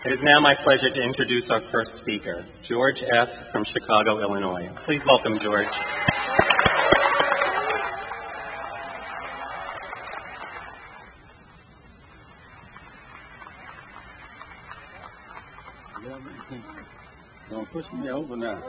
It is now my pleasure to introduce our first speaker, George F. from Chicago, Illinois. Please welcome George. Don't push me over now.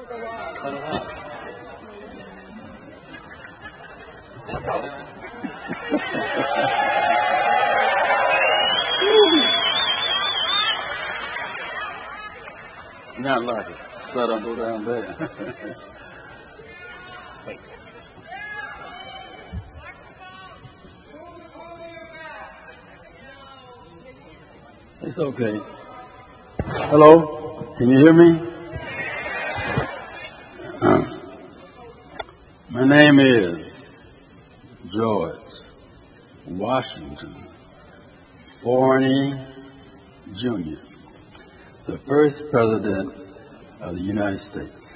Not like it. So I don't go down there. It's okay. Hello? Can you hear me? My name is George Washington Forney Jr., the first president of the United States.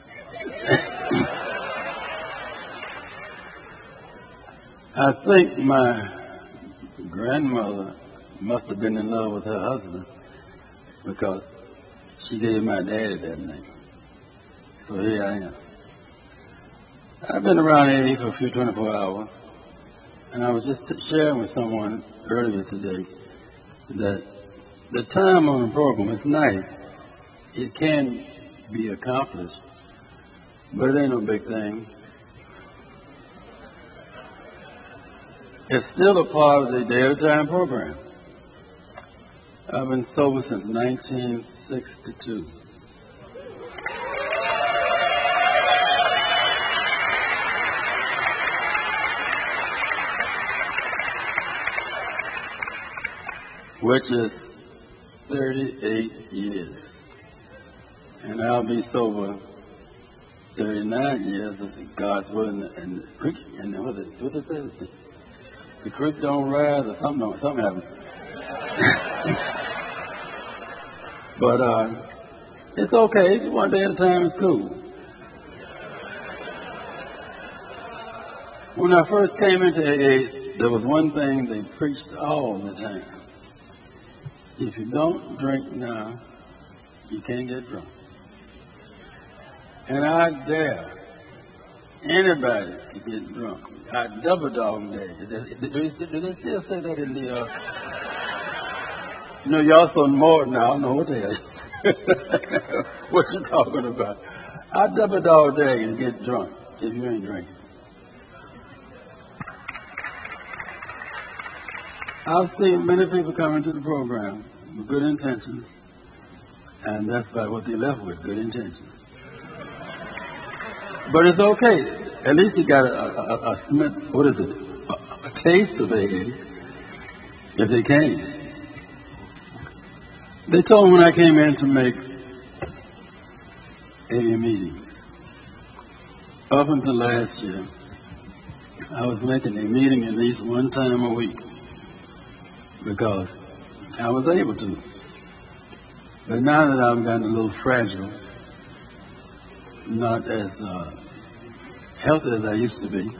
I think my grandmother must have been in love with her husband because she gave my daddy that name. So here I am. I've been around AA for a few 24 hours, and I was just sharing with someone earlier today that the time on the program is nice. It can be accomplished, but it ain't no big thing. It's still a part of the Day at a Time program. I've been sober since 1962. Which is 38 years. And I'll be sober 39 years if God's willing, and the creek, and what it says, the creek don't rise or something happens. But it's okay. One day at a time is cool. When I first came into AA, there was one thing they preached all the time. If you don't drink now, you can't get drunk. And I dare anybody to get drunk. I double dog dare. Do they still say that in the, y'all so more now, I don't know what the hell is. What you talking about? I double dog dare you to get drunk if you ain't drinking. I've seen many people come into the program with good intentions, and that's about what they left with, good intentions. But it's okay. At least you got a taste of AA, if they came. They told me when I came in to make AA meetings. Up until last year, I was making a meeting at least one time a week because I was able to. But now that I've gotten a little fragile, not as healthy as I used to be,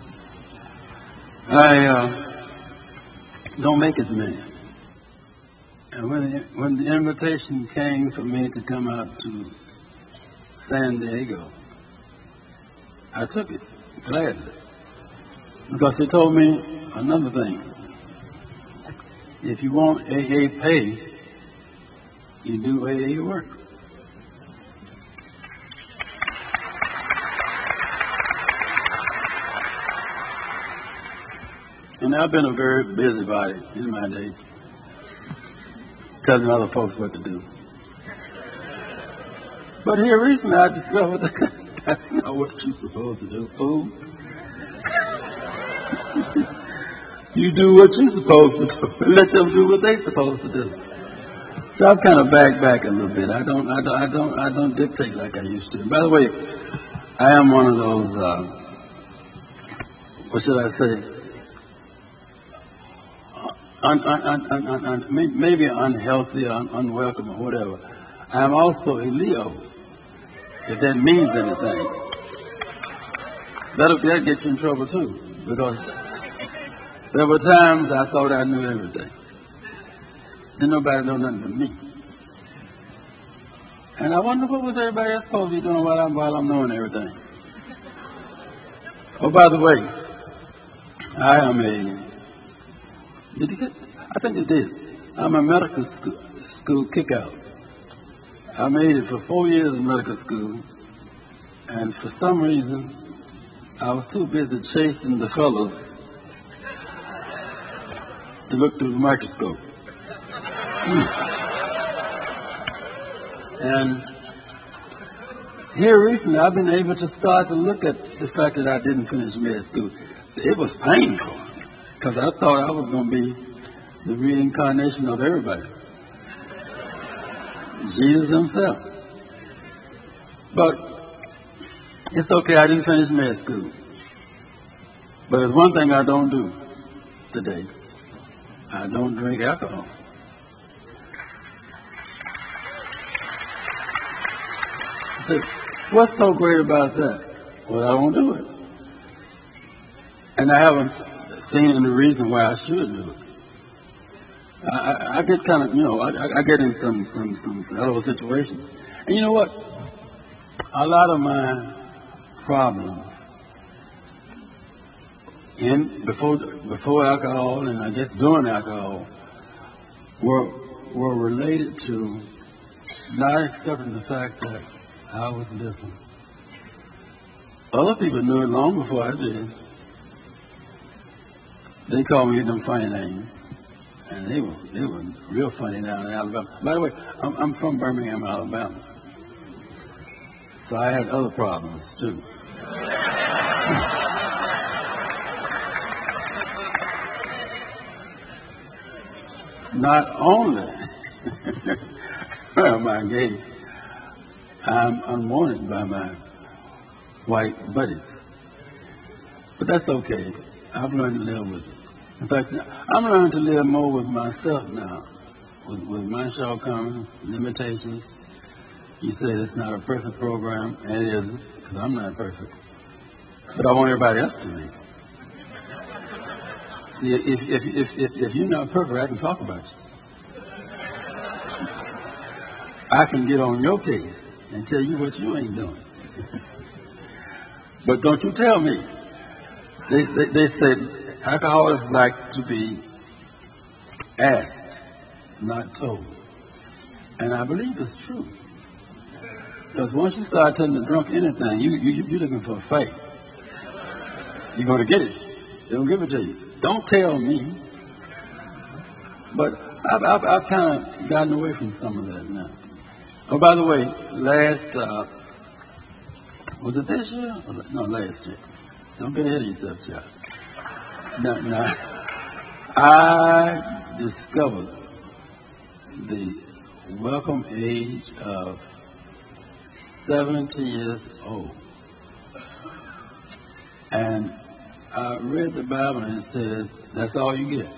I don't make as many. And when the invitation came for me to come out to San Diego, I took it gladly because they told me another thing. If you want AA pay, you do AA work. And I've been a very busybody in my day, telling other folks what to do. But here recently I discovered that that's not what you're supposed to do, fool. You do what you're supposed to do, and let them do what they're supposed to do. So I've kind of backed back a little bit. I don't dictate like I used to. By the way, I am one of those, what should I say? Maybe unhealthy, unwelcome, or whatever. I am also a Leo, if that means anything. That'll get you in trouble too, because there were times I thought I knew everything. Didn't nobody know nothing but me. And I wonder what was everybody else supposed to be doing while I'm knowing everything. Oh, by the way, I am did you get, I think you did. I'm a medical school kick-out. I made it for 4 years in medical school, and for some reason, I was too busy chasing the fellows to look through the microscope. And here recently, I've been able to start to look at the fact that I didn't finish med school. It was painful, because I thought I was going to be the reincarnation of everybody. Jesus himself. But it's okay, I didn't finish med school. But there's one thing I don't do today. I don't drink alcohol. So, what's so great about that? Well, I won't do it. And I haven't seen any reason why I should do it. I get kind of, I get in some hell of a situation. And you know what? A lot of my problems before alcohol, and I guess during alcohol, were related to not accepting the fact that I was different. Other people knew it long before I did. They called me them funny names, and they were real funny down in Alabama. By the way, I'm from Birmingham, Alabama, so I had other problems too. Not only am I gay, I'm unwanted by my white buddies. But that's okay. I've learned to live with it. In fact, I'm learning to live more with myself now, with my shortcomings, limitations. You say it's not a perfect program, and it isn't, because I'm not perfect. But I want everybody else to be. See, if you're not perfect, I can talk about you. I can get on your case and tell you what you ain't doing. But don't you tell me. They said alcoholics like to be asked, not told. And I believe it's true. Because once you start telling the drunk anything, you're looking for a fight. You're going to get it. They'll give it to you. Don't tell me. But I've kind of gotten away from some of that now. Oh, by the way, was it this year? No, last year. Don't get ahead of yourself, child. Now, I discovered the welcome age of 70 years old. And I read the Bible and it says, that's all you get.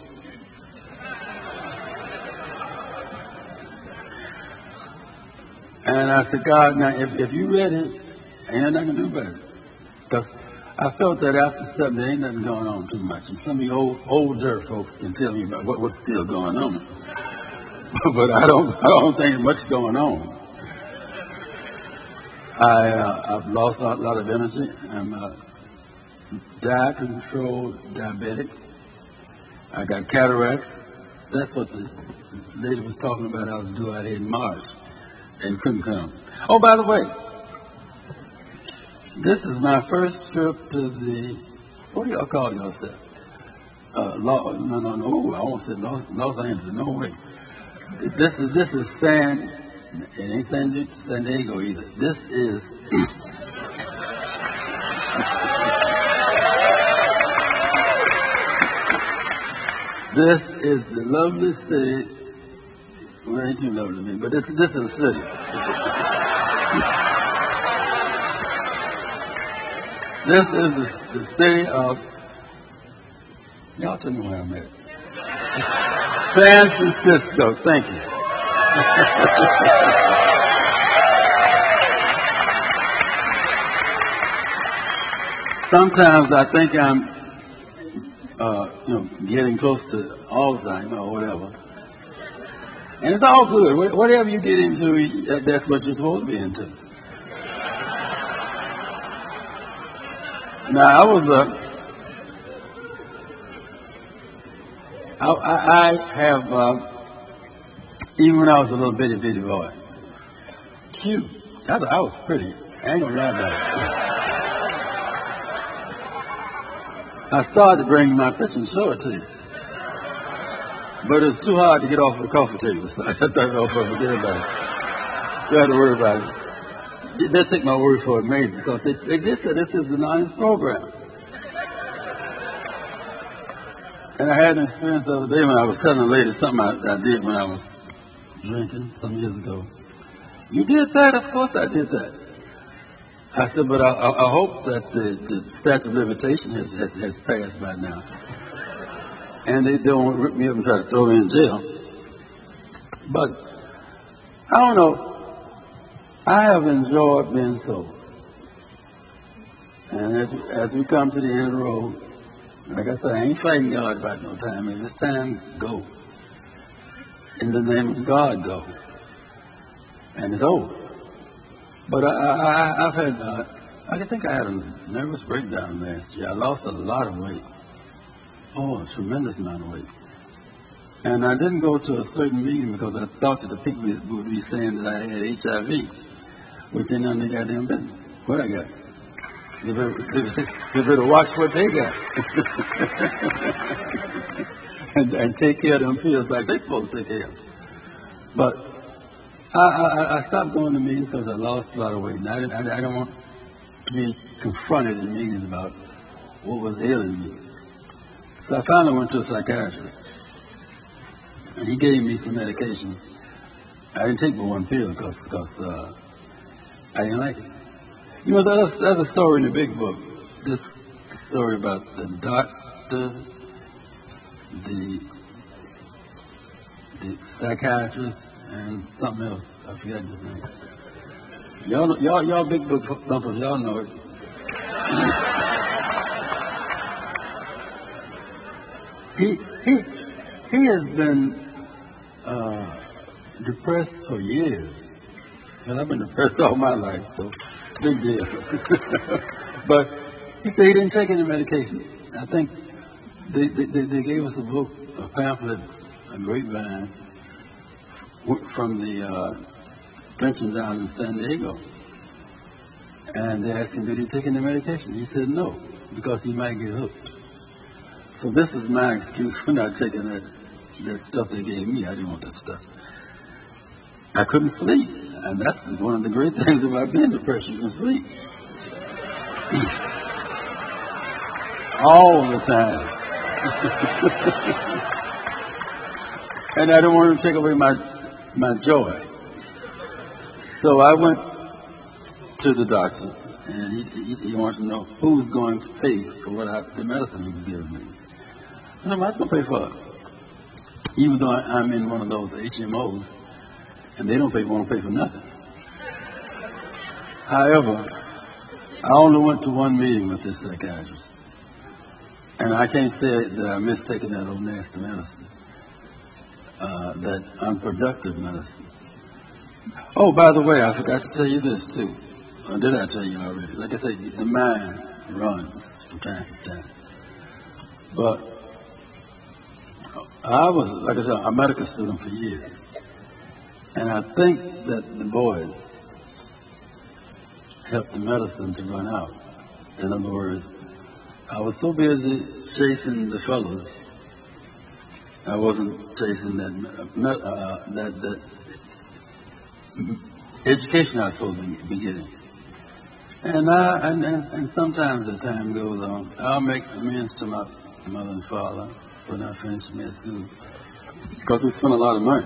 And I said, God, now if you read it, ain't nothing to do about it. Because I felt that after 70, there ain't nothing going on too much. And some of you older folks can tell me about what's still going on. But I don't think much going on. I've lost a lot of energy. I'm diet-controlled diabetic. I got cataracts. That's what the lady was talking about. I was due out here in March and couldn't come. Oh, by the way, this is my first trip to the, what do y'all call yourself? No, I won't say Los Angeles, no way. This is it ain't San Diego either. This is, this is the lovely city. Well, ain't too lovely to me, but this is a city. This is the city of, y'all tell me where I'm at. San Francisco, thank you. Sometimes I think I'm, getting close to Alzheimer's or whatever. And it's all good. Whatever you get into, that's what you're supposed to be into. Now, I have, even when I was a little bitty boy, cute. I was pretty. I ain't gonna lie about it. I started bringing my picture and show it to you. But it's too hard to get off of the coffee table, so I thought, oh, forget about it. You don't have to worry about it. They'll take my word for it, maybe, because they did say this is an honest program. And I had an experience the other day when I was telling a lady something I did when I was drinking some years ago. You did that? Of course I did that. I said, but I hope that the statute of limitation has passed by now. And they don't rip me up and try to throw me in jail. But I don't know. I have enjoyed being sober. And as we come to the end of the road, like I said, I ain't fighting God about no time. If it's time, go. In the name of God, go. And it's over. But I've had, I think I had a nervous breakdown last year. I lost a lot of weight. Oh, a tremendous amount of weight. And I didn't go to a certain meeting because I thought that the people would be saying that I had HIV, which ain't none of their goddamn business. What I got? You better watch what they got. and take care of them pills like they're supposed to take care of. But I stopped going to meetings because I lost a lot of weight. And I don't want to be confronted in meetings about what was ailing me. So I finally went to a psychiatrist. And he gave me some medication. I didn't take but one pill because I didn't like it. You know, that's a story in the big book. This story about the doctor, the psychiatrist, and something else. I forget his name. Y'all big book thumpers, y'all know it. He has been depressed for years. And I've been depressed all my life, so big deal. But he said he didn't take any medication. I think they gave us a book, a pamphlet, a grapevine from the pension down in San Diego. And they asked him, did he take any medication? He said no, because he might get hooked. So this is my excuse for not taking that stuff they gave me. I didn't want that stuff. I couldn't sleep. And that's one of the great things about being depressed. You can sleep. All the time. And I don't want to take away my joy. So I went to the doctor, and he wants to know who's going to pay for the medicine he was giving me. I said, what's going to pay for it? Even though I'm in one of those HMOs, and they don't want to pay for nothing. However, I only went to one meeting with this psychiatrist. And I can't say that I missed taking that old nasty medicine, that unproductive medicine. Oh, by the way, I forgot to tell you this, too. Or did I tell you already? Like I say, the mind runs from time to time. But I was, like I said, a medical student for years. And I think that the boys helped the medicine to run out. In other words, I was so busy chasing the fellows, I wasn't chasing that education I was supposed to be getting. And sometimes as time goes on, I'll make amends to my mother and father when I finished med school, because we spent a lot of money.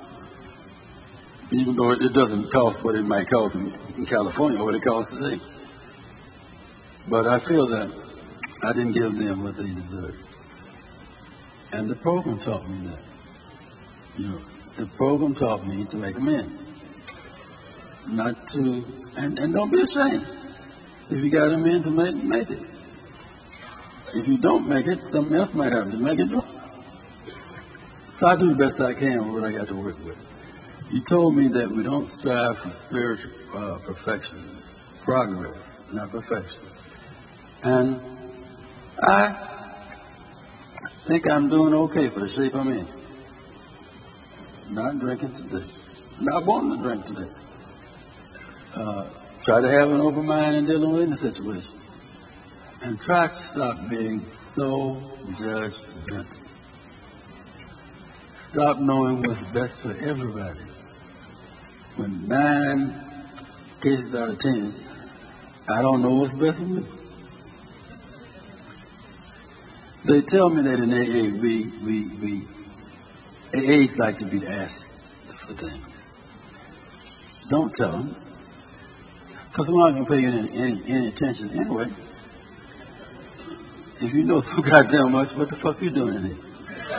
Even though it doesn't cost what it might cost in California, or what it costs today. But I feel that I didn't give them what they deserved. And the program taught me that. You know, the program taught me to make amends. Not to, and don't be ashamed. If you got amends to make it. If you don't make it, something else might happen to make it. So I do the best I can with what I got to work with. You told me that we don't strive for spiritual perfection, progress, not perfection. And I think I'm doing okay for the shape I'm in. Not drinking today. Not wanting to drink today. Try to have an open mind in dealing with any situation. And try to stop being so judgmental. Stop knowing what's best for everybody. When 9 cases out of 10, I don't know what's best for me. They tell me that in AA, AAs like to be asked for things. Don't tell them. Because I'm not going to pay you any attention anyway. If you know so goddamn much, what the fuck you doing in here?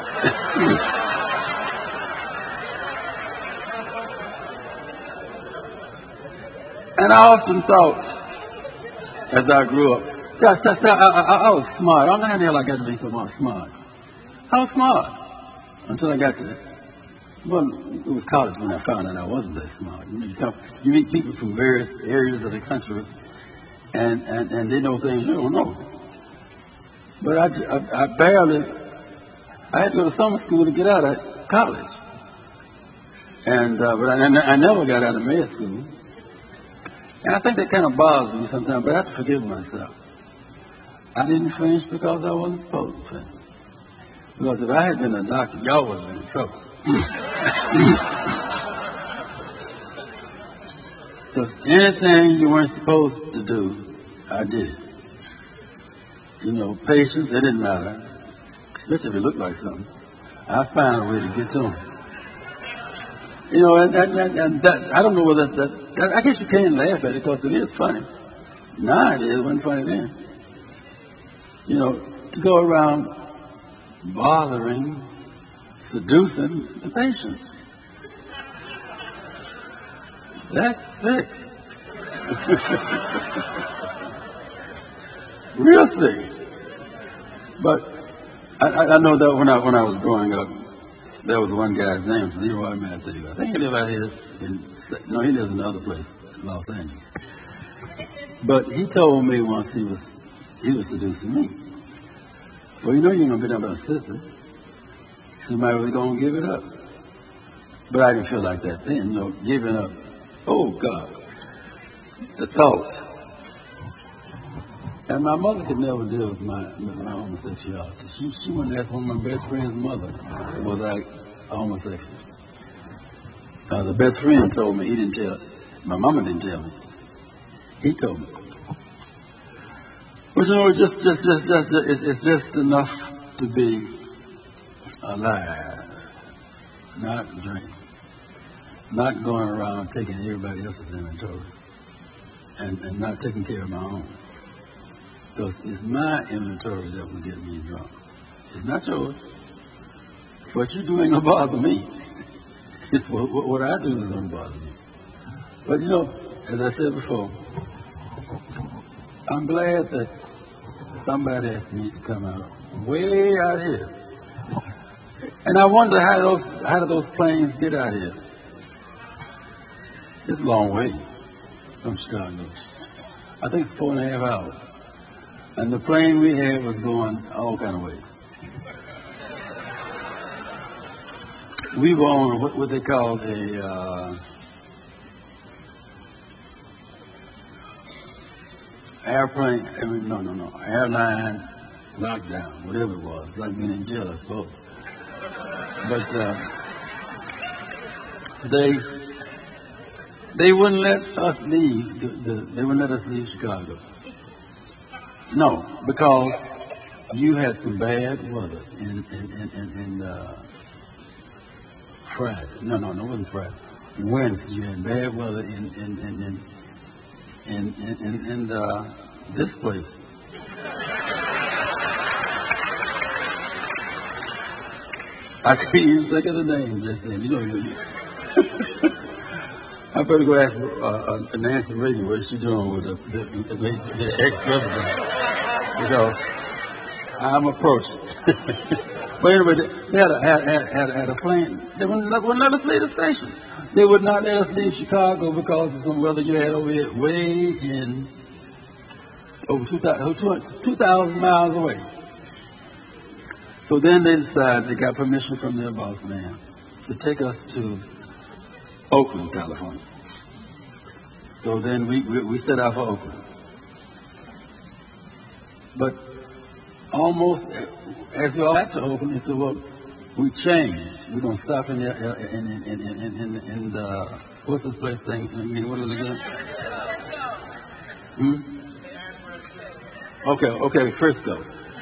And I often thought, as I grew up, I was smart. I don't know how the hell I got to be so smart. I was smart until I got to, well, it was college when I found out I wasn't that smart. You meet people from various areas of the country, and they know things you don't know. But I had to go to summer school to get out of college. And, but I never got out of med school. And I think that kind of bothers me sometimes, but I have to forgive myself. I didn't finish because I wasn't supposed to finish. Because if I had been a doctor, y'all would have been in trouble. Because anything you weren't supposed to do, I did. You know, patience, it didn't matter. Especially if it looked like something. I found a way to get to them. You know, and that, I don't know whether that, I guess you can't laugh at it because it is funny. Nah, it wasn't funny then. You know, to go around bothering, seducing the patients. That's sick. Real sick. But I know that when I was growing up, there was one guy's name was Leroy Matthews. I think he lived out here he lives in another place, Los Angeles. But he told me once he was seducing me. Well, you know you're going to be done by a sister. Somebody was going to give it up. But I didn't feel like that then, you know, giving up. Oh, God. The thought. And my mother could never deal with my homosexuality. She went and asked one of my best friend's mother, was I homosexual? The best friend told me, he didn't tell, my mama didn't tell me. He told me. But you know, it's just enough to be alive, not drinking, not going around taking everybody else's inventory, and not taking care of my own. Because it's my inventory that will get me drunk. It's not yours. What you do ain't gonna bother me. It's what I do is gonna bother me. But you know, as I said before, I'm glad that somebody asked me to come out way out here. And I wonder how do those planes get out here? It's a long way from Chicago. I think it's 4.5 hours. And the plane we had was going all kind of ways. We were on what they called a airplane, airline lockdown, whatever it was, like being in jail, I suppose. But they wouldn't let us leave. They wouldn't let us leave Chicago. No, because you had some bad weather in Friday. No, it wasn't Friday. Wednesday, you had bad weather in this place. I can't even think of the name just then. You know. I better go ask Nancy Reagan what she's doing with the ex-president, because I'm approaching. But anyway, they had a plane. They wouldn't let us leave the station. They would not let us leave Chicago because of some weather you had over here, way in over 2,000 miles away. So then they decided, they got permission from their boss man to take us to Oakland, California. So then we set out for Oakland. But almost as we all got to Oakland, they said, well, we changed. We're going to stop in what's this place thing? I mean, what is it again? Okay, Frisco.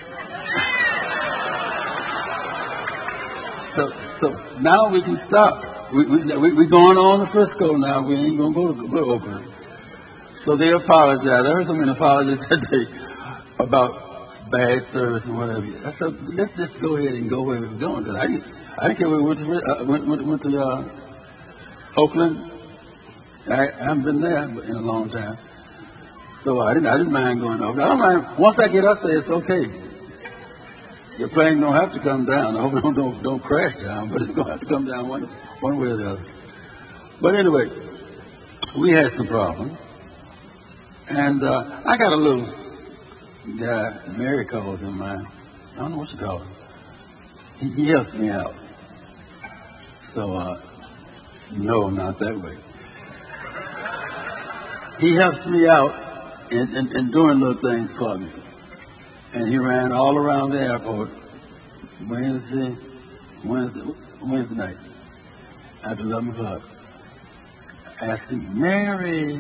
So now we can stop. We're going on to Frisco now. We ain't going to go to Oakland. So they apologized. I heard so many apologies today about bad service and whatever. I said, let's just go ahead and go where we're going. Because I didn't care where we went to Oakland. I haven't been there in a long time. So I didn't mind going over. I don't mind. Once I get up there, it's okay. Your plane don't have to come down. I hope don't crash down, but it's going to have to come down one way or the other. But anyway, we had some problems. And I got a little guy, Mary calls him mine. I don't know what you call him. He helps me out. So, no, not that way. He helps me out in doing little things for me. And he ran all around the airport Wednesday night after 11 o'clock, asking, Mary.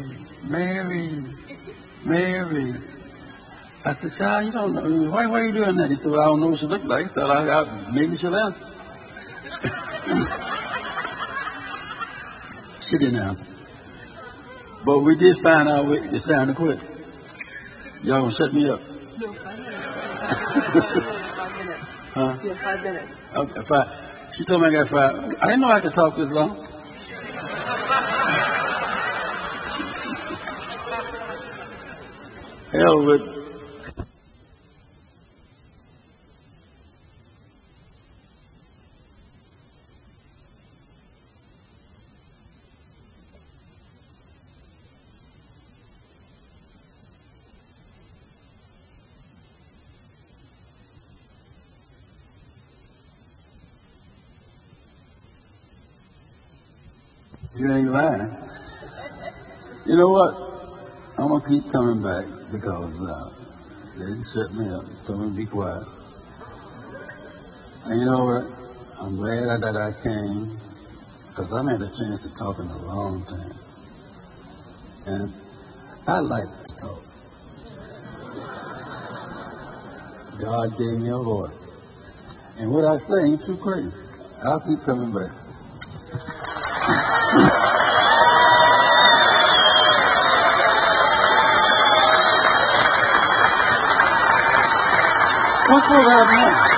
I said, child, you don't know. Why are you doing that? He said, well, I don't know what she looked like. He said, maybe she'll answer. She didn't answer. But we did find our way. It's time to quit. Y'all gonna shut me up? No, 5 minutes. 5 minutes. Huh? Yeah, 5 minutes. Okay, 5. She told me I got 5. I didn't know I could talk this long. Hell with. You ain't lying. You know what? I'm going to keep coming back because they didn't shut me up. Told me to be quiet. And you know what? I'm glad that I came because I haven't had a chance to talk in a long time. And I like to talk. God gave me a voice. And what I say ain't too crazy. I'll keep coming back. What's going to happen now?